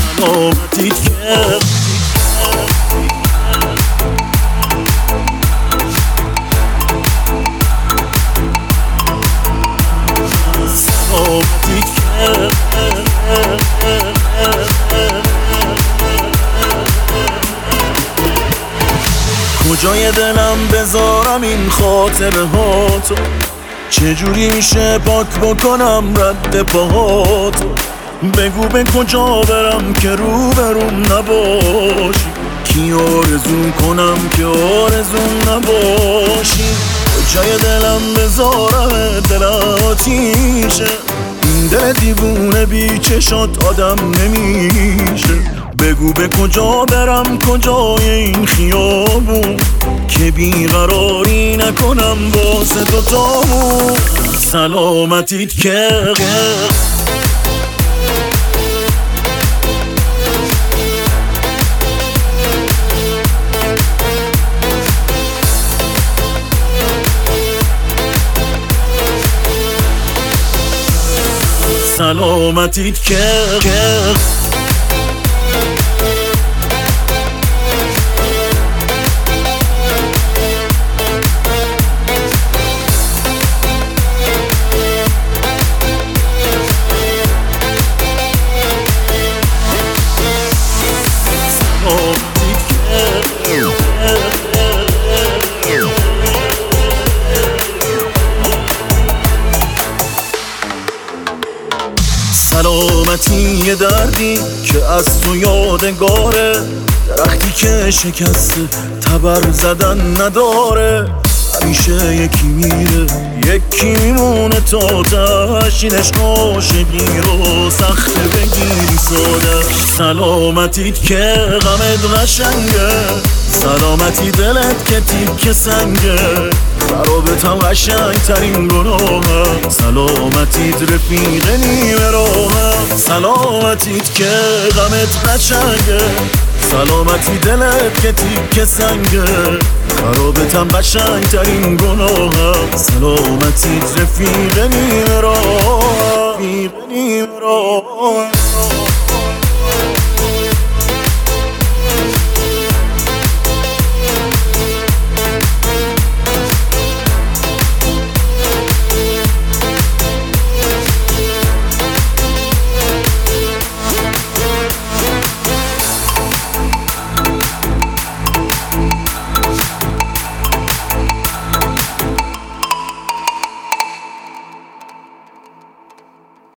سلامتیت کرد. سلامتیت کرد. کجای دلم بذارم این خاطره هاتو؟ چجوری میشه پاک بکنم رد پاهاتو؟ بگو به کجا برم که روبروم نباشی؟ کی آرزو کنم که آرزوم نباشی؟ کجای دلم بذارم دل آتیشه؟ این دل دیوونه بی چشات آدم نمیشه. بگو به کجا برم کجای این خیابون که بیقراری نکنم واسه تو تامون. سلامتیت کرد. سلامتیت کرد. سلامتی یه دردی که از تو یادگاره، درختی که شکسته تبر زدن نداره. همیشه یکی میره یکی میمونه تا تشینش عاشقی رو سخت بگیری ساده. سلامتیت که غمت قشنگه، سلامتی دلت که تیک سنگه، خرابت هم قشنگ ترین گناهه. سلامتیت رفیق نیمه راهه. سلامتیت که غمت قشنگه، سلامتی دلت که تیک سنگه، خرابت هم قشنگ ترین گناهه. سلامتیت رفیق نیمه راهه.